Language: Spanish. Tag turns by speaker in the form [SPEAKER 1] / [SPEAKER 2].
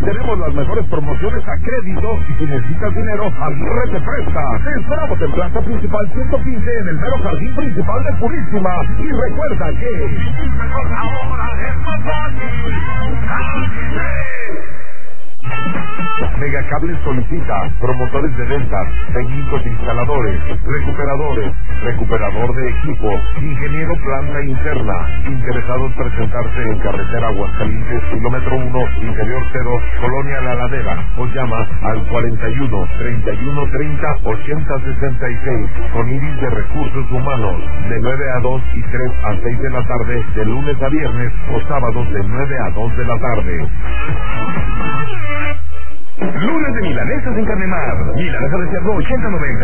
[SPEAKER 1] Tenemos las mejores promociones a crédito y si necesitas dinero, Aguirre te presta. Te esperamos en Plaza Principal 115 en el mero jardín principal de Purísima. Y recuerda que... mejor ahora es más fácil. Megacable solicita promotores de ventas, técnicos instaladores, recuperadores, recuperador de equipo, ingeniero planta interna, interesados presentarse en carretera Aguascalientes, kilómetro 1, interior 0, Colonia La Ladera, o llama al 41 31 30 80 66, con Iris de Recursos Humanos, de 9 a 2 y 3 a 6 de la tarde, de lunes a viernes, o sábados de 9 a 2 de la tarde.
[SPEAKER 2] Lunes de milanesas en Carnemar. Milanesa de cerdo 80-90